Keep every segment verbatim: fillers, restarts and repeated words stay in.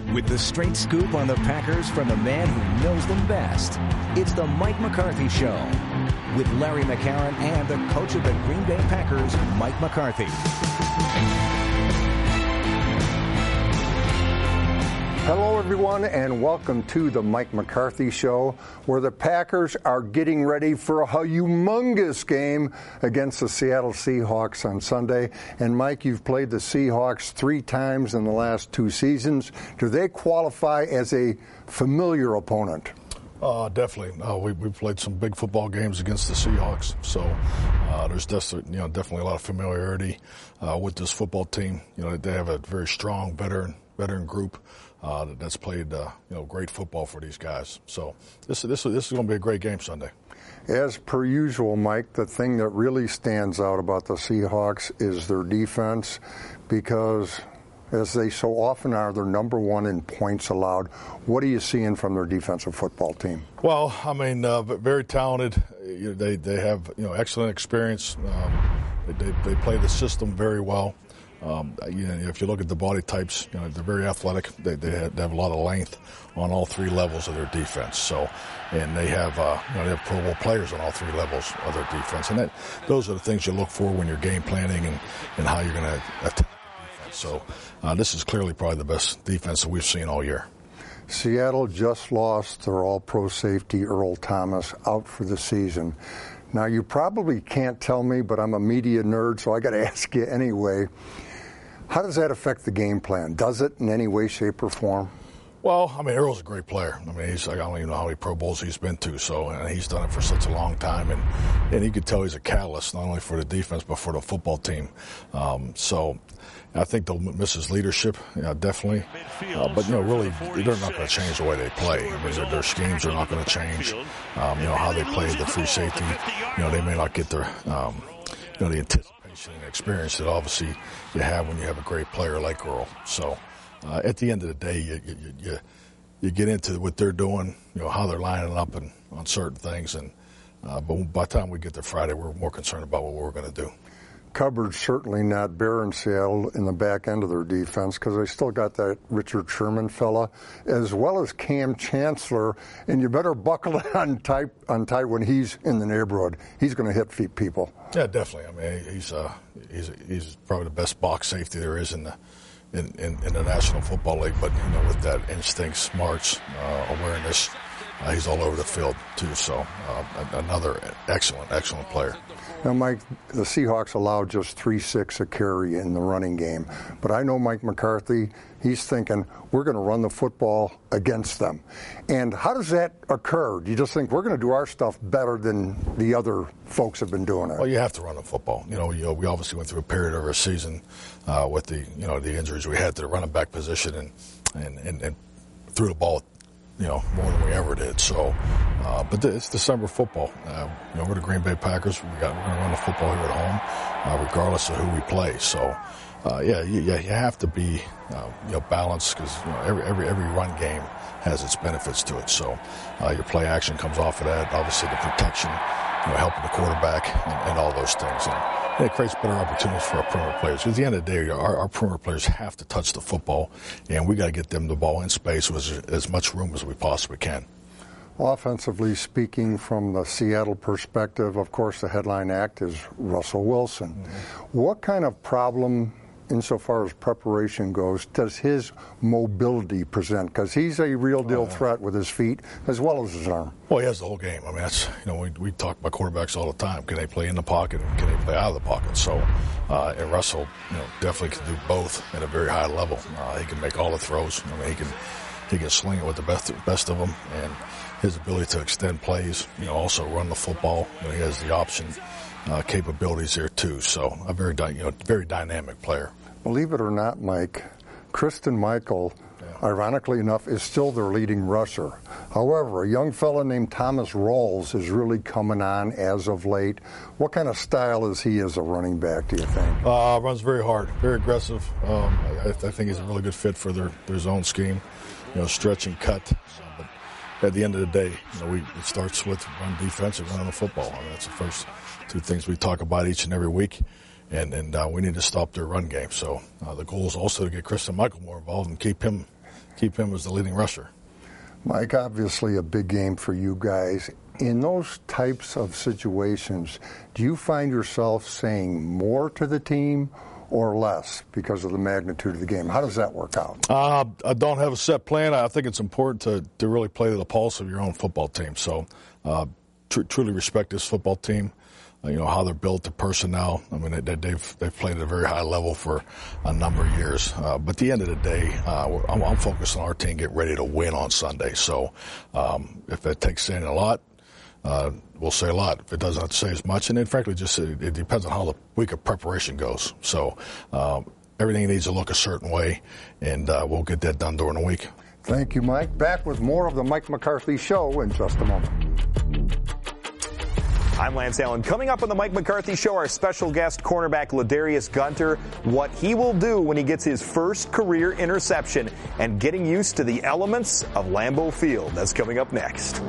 With the straight scoop on the Packers from the man who knows them best. It's the Mike McCarthy Show with Larry McCarron and the coach of the Green Bay Packers, Mike McCarthy. Hello, everyone, and welcome to the Mike McCarthy Show, where the Packers are getting ready for a humongous game against the Seattle Seahawks on Sunday. And, Mike, you've played the Seahawks three times in the last two seasons. Do they qualify as a familiar opponent? Uh, definitely. Uh, we we played some big football games against the Seahawks, so uh, there's des- you know definitely a lot of familiarity uh, with this football team. You know, they have a very strong veteran veteran group uh, that's played uh, you know great football for these guys. So this this this is going to be a great game Sunday. As per usual, Mike, the thing that really stands out about the Seahawks is their defense, because as they so often are, they're number one in points allowed. What are you seeing from their defensive football team? Well, I mean, uh, very talented. They they have you know excellent experience. Um, they they play the system very well. Um, you know, if you look at the body types, you know, they're very athletic. They they have, they have a lot of length on all three levels of their defense. So, and they have uh, you know they have Pro Bowl players on all three levels of their defense. And that those are the things you look for when you're game planning and, and how you're going to attack. So uh, this is clearly probably the best defense that we've seen all year. Seattle just lost their all-pro safety, Earl Thomas, out for the season. Now, you probably can't tell me, but I'm a media nerd, so I got to ask you anyway. How does that affect the game plan? Does it in any way, shape, or form? Well, I mean, Earl's a great player. I mean, he's, I don't even know how many Pro Bowls he's been to, so and he's done it for such a long time. And, and you could tell he's a catalyst, not only for the defense, but for the football team. Um, so I think they'll miss his leadership, yeah, definitely. Uh, but, you know, really, they're not going to change the way they play. I mean, their, their schemes are not going to change. Um, you know, how they play the free safety, you know, they may not get their, um, you know, the anticipation and experience that obviously you have when you have a great player like Earl. So, Uh, at the end of the day, you, you you you get into what they're doing, you know, how they're lining up and on certain things, and uh, but by the time we get to Friday, we're more concerned about what we're going to do. Cupboard's certainly not bare in Seattle in the back end of their defense, because they still got that Richard Sherman fella, as well as Cam Chancellor, and you better buckle it on tight, on tight when he's in the neighborhood. He's going to hit feet people. Yeah, definitely. I mean, he's uh, he's he's probably the best box safety there is in the. In, in, in the National Football League, but you know, with that instinct, smarts, uh, awareness, uh, he's all over the field too. So uh, another excellent, excellent player. Now, Mike, the Seahawks allowed just three six a carry in the running game, but I know Mike McCarthy. He's thinking we're going to run the football against them. And how does that occur? Do you just think we're going to do our stuff better than the other folks have been doing it? Well, you have to run the football. You know, you know we obviously went through a period of our season uh, with the you know the injuries we had to the running back position and and, and, and threw the ball, you know, more than we ever did. So, uh, but it's December football. Uh, you know, we're the Green Bay Packers. We got we're going to run the football here at home, uh, regardless of who we play. So. Uh, yeah, you, yeah, you have to be, uh, you know, balanced, because you know every every every run game has its benefits to it. So uh, your play action comes off of that. Obviously, the protection, you know, helping the quarterback and, and all those things, and it creates better opportunities for our perimeter players. Because at the end of the day, our, our perimeter players have to touch the football, and we got to get them the ball in space with as, as much room as we possibly can. Offensively speaking, from the Seattle perspective, of course, the headline act is Russell Wilson. Mm-hmm. What kind of problem, insofar as preparation goes, does his mobility present? Because he's a real deal oh, yeah. threat with his feet as well as his arm. Well, he has the whole game. I mean, that's, you know, we, we talk about quarterbacks all the time. Can they play in the pocket and can they play out of the pocket? So, uh, and Russell, you know, definitely can do both at a very high level. Uh, he can make all the throws. I mean, he can he can sling it with the best best of them, and his ability to extend plays, you know, also run the football. You know, he has the option uh, capabilities there too. So, a very you know very dynamic player. Believe it or not, Mike, Christine Michael, yeah. ironically enough, is still their leading rusher. However, a young fella named Thomas Rawls is really coming on as of late. What kind of style is he as a running back, do you think? Uh, runs very hard, very aggressive. Um, I, I think he's a really good fit for their, their zone scheme, you know, stretch and cut. Uh, but at the end of the day, you know, we, it starts with run defense and running the football. I mean, that's the first two things we talk about each and every week. And, and uh, we need to stop their run game. So uh, the goal is also to get Christine Michael more involved and keep him keep him as the leading rusher. Mike, obviously a big game for you guys. In those types of situations, do you find yourself saying more to the team or less because of the magnitude of the game? How does that work out? Uh, I don't have a set plan. I think it's important to, to really play to the pulse of your own football team. So uh, tr- truly respect this football team, uh, you know, how they're built, the personnel. I mean, they, they've, they've played at a very high level for a number of years. Uh, but at the end of the day, uh, I'm, I'm focused on our team getting ready to win on Sunday. So um, if that takes saying a lot, Uh, we'll say a lot. If it doesn't have to say as much, and then frankly, just it, it depends on how the week of preparation goes. So um, everything needs to look a certain way, and uh, we'll get that done during the week. Thank you, Mike. Back with more of the Mike McCarthy Show in just a moment. I'm Lance Allen. Coming up on the Mike McCarthy Show, our special guest, cornerback Ladarius Gunter, what he will do when he gets his first career interception and getting used to the elements of Lambeau Field. That's coming up next.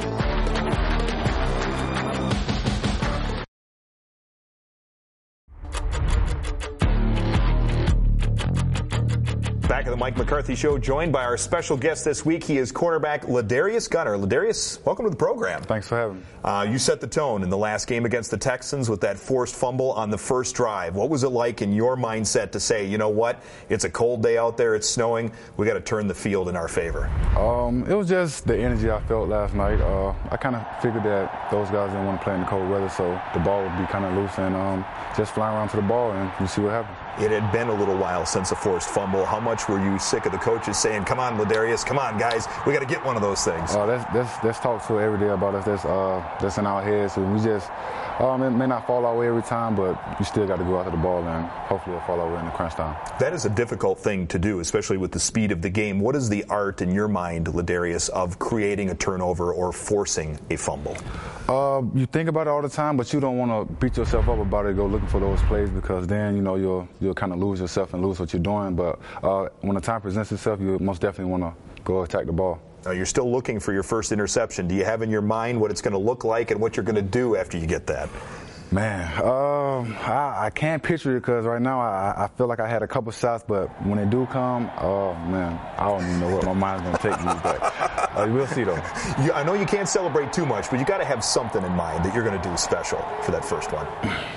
Back at the Mike McCarthy Show, joined by our special guest this week. He is cornerback Ladarius Gunter. Ladarius, welcome to the program. Thanks for having me. Uh, you set the tone in the last game against the Texans with that forced fumble on the first drive. What was it like in your mindset to say, you know what, it's a cold day out there, it's snowing, we got to turn the field in our favor? Um, it was just the energy I felt last night. Uh, I kind of figured that those guys didn't want to play in the cold weather, so the ball would be kind of loose and um, just flying around to the ball and you see what happens. It had been a little while since a forced fumble. How much were you sick of the coaches saying, come on, Ladarius, come on, guys, we got to get one of those things? Uh, that's, that's, that's talked to every day about us. That's, uh, that's in our heads. So we just, um, it may not fall our way every time, but you still got to go after the ball and hopefully it'll fall our way in the crunch time. That is a difficult thing to do, especially with the speed of the game. What is the art in your mind, Ladarius, of creating a turnover or forcing a fumble? Uh, you think about it all the time, but you don't want to beat yourself up about it, go looking for those plays because then, you know, you'll, you'll kind of lose yourself and lose what you're doing. But uh, when the time presents itself, you most definitely want to go attack the ball. Now, you're still looking for your first interception. Do you have in your mind what it's going to look like and what you're going to do after you get that? Man, um, I, I can't picture it because right now I, I feel like I had a couple shots, but when they do come, oh, man, I don't even know what my mind's going to take me. But uh, we'll see, though. You, I know you can't celebrate too much, but you got to have something in mind that you're going to do special for that first one.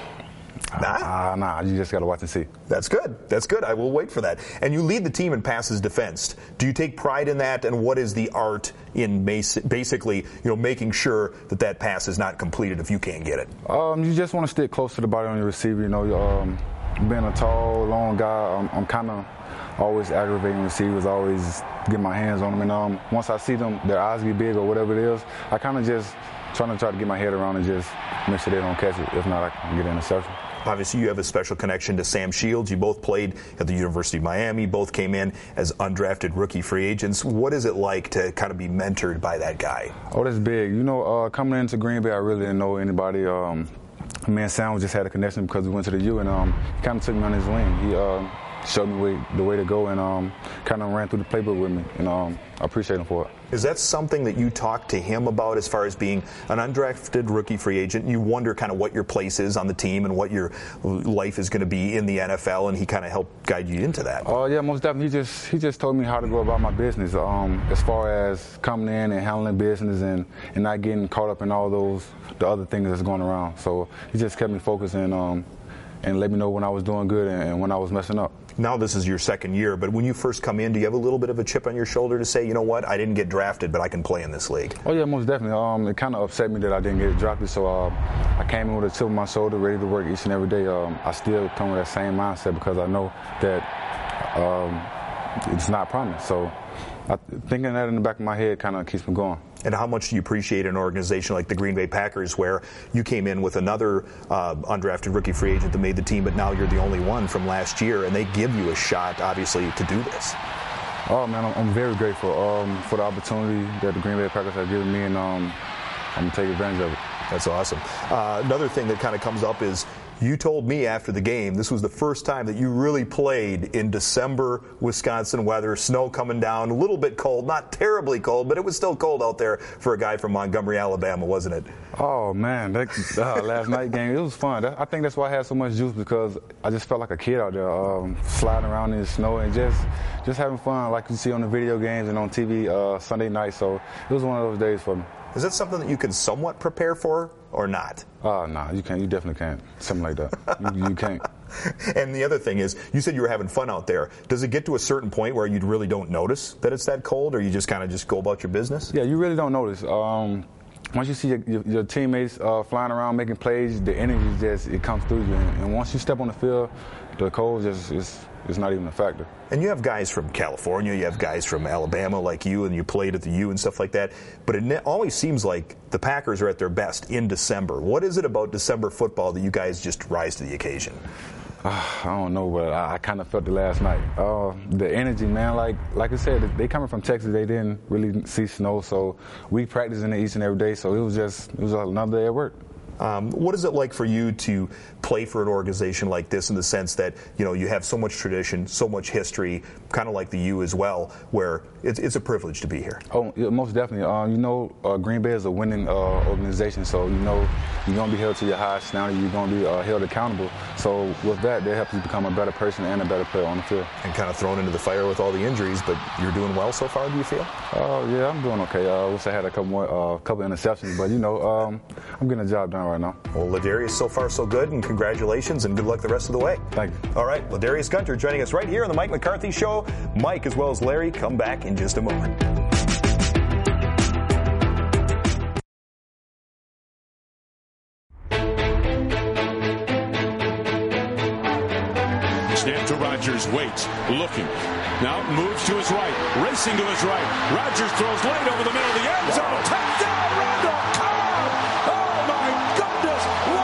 Nah? Uh, nah, you just got to watch and see. That's good. That's good. I will wait for that. And you lead the team in passes defensed. Do you take pride in that? And what is the art in basically, you know, making sure that that pass is not completed if you can't get it? Um, you just want to stick close to the body on your receiver. You know, um, being a tall, long guy, I'm, I'm kind of always aggravating receivers, always get my hands on them. And um, once I see them, their eyes be big or whatever it is, I kind of just trying to try to get my head around and just make sure they don't catch it. If not, I can get an interception. Obviously, you have a special connection to Sam Shields. You both played at the University of Miami. Both came in as undrafted rookie free agents. What is it like to kind of be mentored by that guy? Oh, that's big. You know, uh, coming into Green Bay, I really didn't know anybody. Um, me and Sam just had a connection because we went to the U, and um, he kind of took me on his wing. He uh, showed me way, the way to go and um, kind of ran through the playbook with me. And um, I appreciate him for it. Is that something that you talk to him about as far as being an undrafted rookie free agent? You wonder kind of what your place is on the team and what your life is going to be in the N F L, and he kind of helped guide you into that. Oh, uh, yeah, most definitely. He just he just told me how to go about my business um, as far as coming in and handling business and, and not getting caught up in all those, the other things that's going around. So he just kept me focused and, um, and let me know when I was doing good and, and when I was messing up. Now this is your second year, but when you first come in, do you have a little bit of a chip on your shoulder to say, you know what, I didn't get drafted, but I can play in this league? Oh, yeah, most definitely. Um, it kind of upset me that I didn't get drafted, so uh, I came in with a chip on my shoulder, ready to work each and every day. Um, I still come with that same mindset because I know that um, it's not promised. So I, thinking that in the back of my head kind of keeps me going. And how much do you appreciate an organization like the Green Bay Packers where you came in with another uh, undrafted rookie free agent that made the team, but now you're the only one from last year, and they give you a shot, obviously, to do this? Oh, man, I'm, I'm very grateful um, for the opportunity that the Green Bay Packers have given me, and um, I'm going to take advantage of it. That's awesome. Uh, another thing that kind of comes up is You told me after the game this was the first time that you really played in December Wisconsin weather, snow coming down, a little bit cold, not terribly cold, but it was still cold out there for a guy from Montgomery, Alabama, wasn't it? Oh, man, that uh, last night game, it was fun. That, I think that's why I had so much juice, because I just felt like a kid out there, um, sliding around in the snow and just just having fun like you see on the video games and on T V uh, Sunday night. So it was one of those days for me. Is that something that you can somewhat prepare for or not? Oh, uh, no, nah, you can't. You definitely can't. Something like that. you, you can't. And the other thing is, you said you were having fun out there. Does it get to a certain point where you really don't notice that it's that cold, or you just kind of just go about your business? Yeah, you really don't notice. Um, once you see your, your, your teammates uh, flying around making plays, the energy just, it comes through you. And, and once you step on the field, the cold just is it's not even a factor. And you have guys from California, you have guys from Alabama like you, and you played at the U and stuff like that. But it always seems like the Packers are at their best in December. What is it about December football that you guys just rise to the occasion? Uh, I don't know, but I, I kind of felt it last night. Uh, the energy, man, like like I said, they coming from Texas, they didn't really see snow, so we practicing it each and every day, so it was just, it was another day at work. Um, what is it like for you to play for an organization like this, in the sense that, you know, you have so much tradition, so much history, kind of like the U as well, where it's, it's a privilege to be here? Oh, yeah, most definitely. Uh, you know, uh, Green Bay is a winning uh, organization, so you know you're going to be held to your highest standard, you're going to be uh, held accountable. So with that, that helps you become a better person and a better player on the field. And kind of thrown into the fire with all the injuries, but you're doing well so far, do you feel? Oh, uh, yeah, I'm doing okay. I uh, wish I had a couple more, uh, couple interceptions, but, you know, um, I'm getting the job done right now. Well, Ladarius, so far so good, and congratulations, and good luck the rest of the way. Thank you. All right, Ladarius Gunter joining us right here on the Mike McCarthy Show. Mike, as well as Larry, come back in just a moment. Snap to Rodgers, waits, looking. Now moves to his right, racing to his right. Rodgers throws late over the middle of the end zone. Wow. Touchdown, Randall Cobb! Oh, my goodness!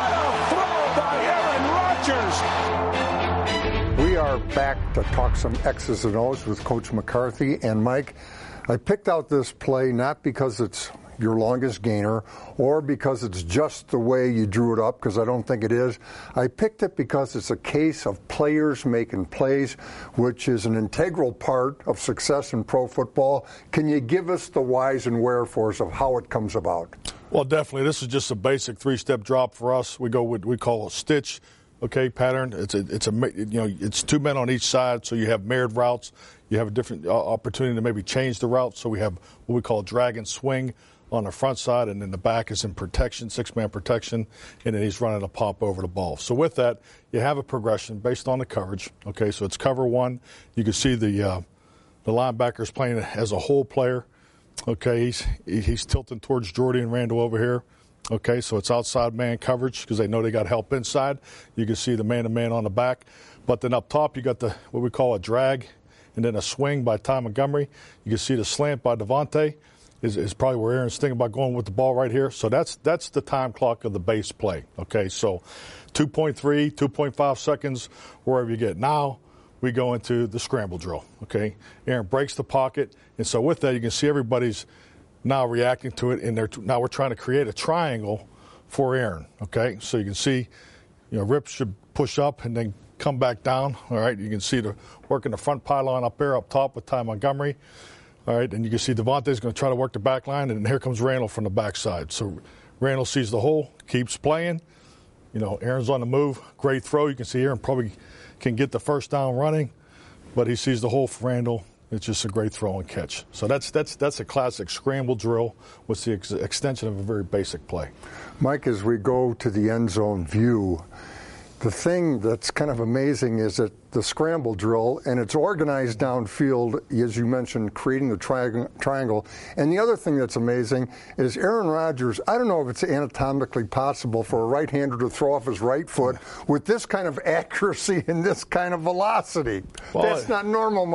What a throw by Aaron Rodgers! We are back to talk some X's and O's with Coach McCarthy. And, Mike, I picked out this play not because it's your longest gainer or because it's just the way you drew it up, because I don't think it is. I picked it because it's a case of players making plays, which is an integral part of success in pro football. Can you give us the whys and wherefores of how it comes about? Well, definitely. This is just a basic three-step drop for us. We go with we call a stitch. Okay, pattern. It's a, it's a, you know, it's two men on each side, so you have mirrored routes. You have a different opportunity to maybe change the route. So we have what we call drag and swing on the front side, and then the back is in protection, six-man protection, and then he's running a pop over the ball. So with that, you have a progression based on the coverage. Okay, so it's cover one. You can see the uh, the linebacker's playing as a whole player. Okay, he's he's tilting towards Jordy and Randall over here. Okay, so it's outside man coverage because they know they got help inside. You can see the man-to-man on the back. But then up top, you got the what we call a drag and then a swing by Ty Montgomery. You can see the slant by Devontae is, is probably where Aaron's thinking about going with the ball right here. So that's that's the time clock of the base play. Okay, so two point three, two point five seconds, wherever you get. Now we go into the scramble drill. Okay, Aaron breaks the pocket. And so with that, you can see everybody's now reacting to it, and they're now we're trying to create a triangle for Aaron. Okay, so you can see, you know, Rip should push up and then come back down. All right, you can see the working the front pylon up there up top with Ty Montgomery. All right, and you can see Devontae's going to try to work the back line, and here comes Randall from the backside. So Randall sees the hole, keeps playing. You know, Aaron's on the move. Great throw. You can see Aaron probably can get the first down running, but he sees the hole for Randall. It's just a great throw and catch. So that's that's that's a classic scramble drill with the ex- extension of a very basic play. Mike, as we go to the end zone view, the thing that's kind of amazing is that the scramble drill, and it's organized downfield, as you mentioned, creating the tri- triangle. And the other thing that's amazing is Aaron Rodgers, I don't know if it's anatomically possible for a right-hander to throw off his right foot with this kind of accuracy and this kind of velocity. Well, that's not normal, Mike.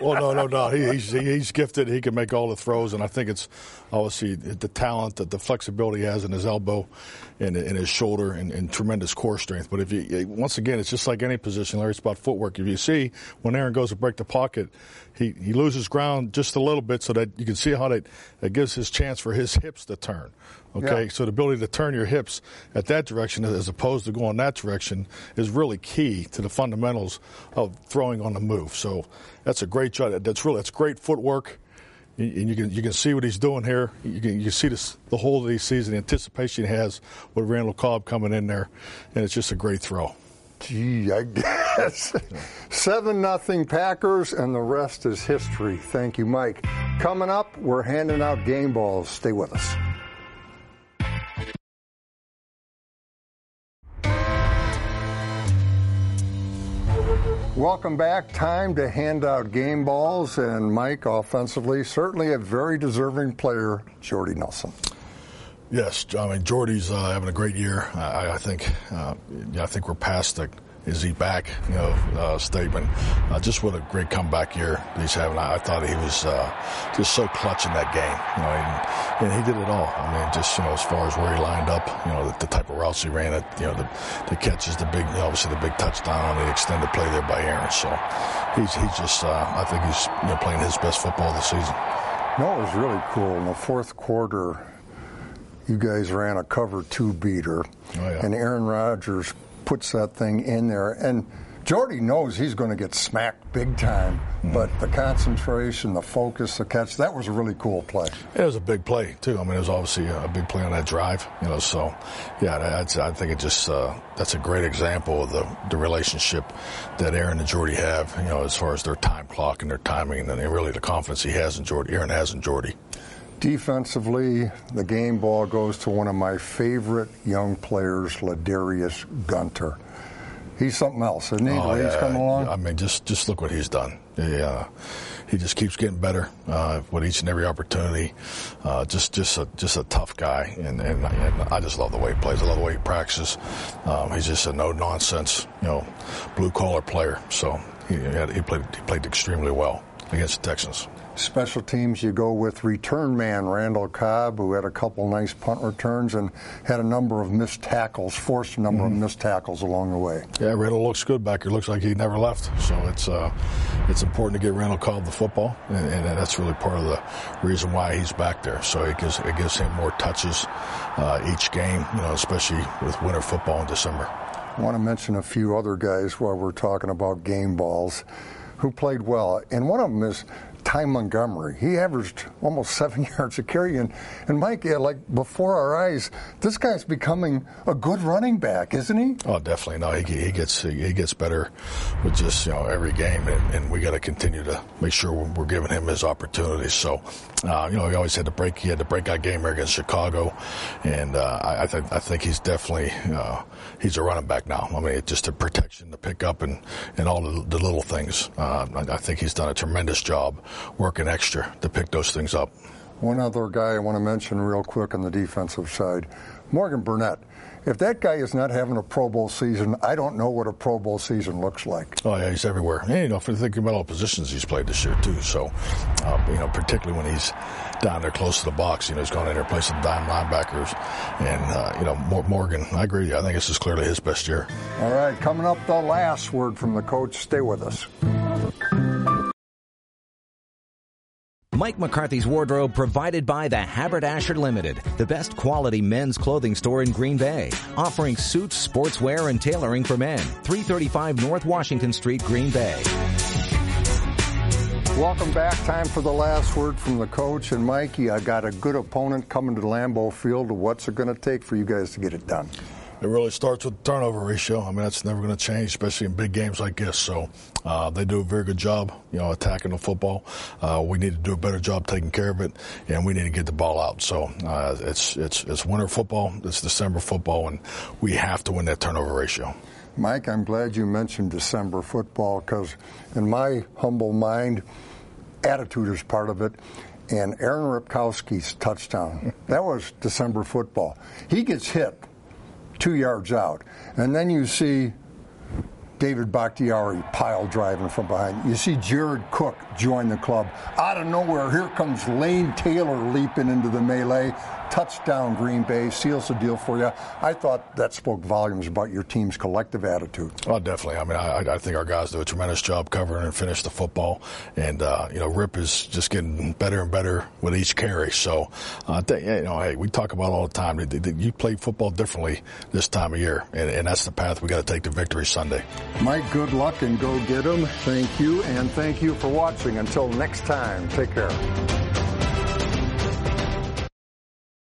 well, no, no, no. He, he's, he's gifted. He can make all the throws, and I think it's obviously the talent, the, the flexibility he has in his elbow and in his shoulder and, and tremendous core strength. But if you, once again, it's just like any position, Larry, it's about footwork. If you see when Aaron goes to break the pocket, he, he loses ground just a little bit so that you can see how that, that gives his chance for his hips to turn. Okay, yeah. So the ability to turn your hips at that direction as opposed to going that direction is really key to the fundamentals of throwing on the move. So that's a great job. That's really that's great footwork, and you can you can see what he's doing here. You can you can see this, the whole of the season, the anticipation he has with Randall Cobb coming in there, and it's just a great throw. Gee, I guess. seven nothing Packers, and the rest is history. Thank you, Mike. Coming up, we're handing out game balls. Stay with us. Welcome back. Time to hand out game balls, and Mike, offensively, certainly a very deserving player, Jordy Nelson. Yes, I mean Jordy's uh, having a great year. I, I think, uh, yeah, I think we're past the "is he back?" you know uh, statement. Uh, just what a great comeback year he's having. I, I thought he was uh, just so clutch in that game, you know, and, and he did it all. I mean, just you know, as far as where he lined up, you know, the, the type of routes he ran, it, you know, the, the catches, the big, you know, obviously the big touchdown on the extended play there by Aaron. So he's he's just, uh, I think he's you know playing his best football this season. No, it was really cool in the fourth quarter. You guys ran a cover two beater, oh, yeah. and Aaron Rodgers puts that thing in there. And Jordy knows he's going to get smacked big time, mm-hmm. but the concentration, the focus, the catch, that was a really cool play. It was a big play, too. I mean, it was obviously a big play on that drive, you know, so, yeah, I'd, I think it just, uh, that's a great example of the, the relationship that Aaron and Jordy have, you know, as far as their time clock and their timing and really the confidence he has in Jordy, Aaron has in Jordy. Defensively, the game ball goes to one of my favorite young players, Ladarius Gunter. He's something else, isn't he? Oh, yeah. He's coming along. I mean, just just look what he's done. He, uh, he just keeps getting better uh, with each and every opportunity. Uh, just just a just a tough guy, and, and and I just love the way he plays. I love the way he practices. Um, he's just a no nonsense, you know, blue collar player. So he had, he played he played extremely well against the Texans. Special teams, you go with return man Randall Cobb, who had a couple nice punt returns and had a number of missed tackles, forced a number mm-hmm. of missed tackles along the way. Yeah, Randall looks good back here. Looks like he never left. So it's uh, it's important to get Randall Cobb the football, and, and that's really part of the reason why he's back there. So it gives it gives him more touches uh, each game, you know, especially with winter football in December. I want to mention a few other guys while we're talking about game balls who played well, and one of them is Ty Montgomery. He averaged almost seven yards a carry. And, and Mike, yeah, like before our eyes, this guy's becoming a good running back, isn't he? Oh, definitely. No, he, he gets he gets better with just, you know, every game. And, and we got to continue to make sure we're, we're giving him his opportunities. So, uh, you know, he always had to break. He had the breakout game here against Chicago. And uh, I, I, th- I think he's definitely uh, he's a running back now. I mean, it's just the protection, the pickup, and, and all the, the little things. Uh, I, I think he's done a tremendous job working extra to pick those things up. One other guy I want to mention real quick on the defensive side, Morgan Burnett. If that guy is not having a Pro Bowl season, I don't know what a Pro Bowl season looks like. Oh, yeah, he's everywhere. And, you know, for thinking about all the positions he's played this year, too. So, uh, you know, particularly when he's down there close to the box, you know, he's gone in there and played some dime linebackers. And, uh, you know, Morgan, I agree with you. I think this is clearly his best year. All right, coming up, the last word from the coach. Stay with us. Mike McCarthy's Wardrobe provided by the Haberdasher Limited, the best quality men's clothing store in Green Bay, offering suits, sportswear, and tailoring for men. three thirty-five North Washington Street, Green Bay. Welcome back. Time for the last word from the coach. And Mikey, I got a good opponent coming to Lambeau Field. What's it going to take for you guys to get it done? It really starts with the turnover ratio. I mean, that's never going to change, especially in big games like this. So uh, they do a very good job, you know, attacking the football. Uh, we need to do a better job taking care of it, and we need to get the ball out. So uh, it's it's it's winter football, it's December football, and we have to win that turnover ratio. Mike, I'm glad you mentioned December football because, in my humble mind, attitude is part of it. And Aaron Ripkowski's touchdown, that was December football. He gets hit two yards out. And then you see David Bakhtiari pile driving from behind. You see Jared Cook join the club. Out of nowhere, here comes Lane Taylor leaping into the melee. Touchdown, Green Bay, seals the deal for you. I thought that spoke volumes about your team's collective attitude. Oh, definitely. I mean, I, I think our guys do a tremendous job covering and finish the football. And, uh, you know, Rip is just getting better and better with each carry. So, uh, th- you know, hey, we talk about all the time. You play football differently this time of year, and, and that's the path we got to take to victory Sunday. Mike, good luck and go get 'em. Thank you, and thank you for watching. Until next time, take care.